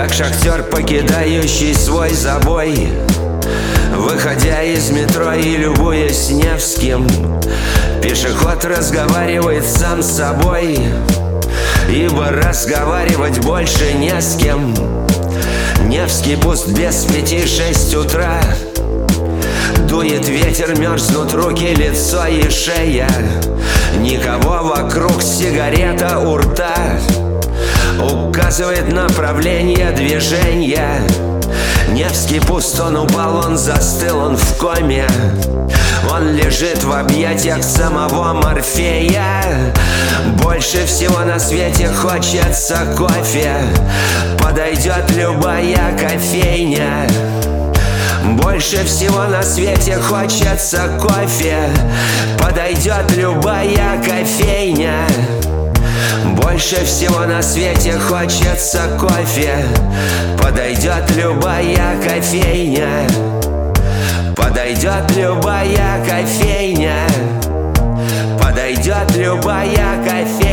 как шахтер, покидающий свой забой, выходя из метро и любуясь Невским. Пешеход разговаривает сам с собой, ибо разговаривать больше не с кем. Невский пуст без 5-6 утра. Дует ветер, мерзнут руки, лицо и шея. Никого вокруг, сигарета у рта указывает направление движения. Невский пуст, он упал, он застыл, он в коме. Он лежит в объятиях самого Морфея. Больше всего на свете хочется кофе. Подойдет любая кофейня. Больше всего на свете хочется кофе. Подойдет любая кофейня. Больше всего на свете хочется кофе. Подойдет любая кофейня. Подойдет любая кофейня. Подойдет любая кофейня.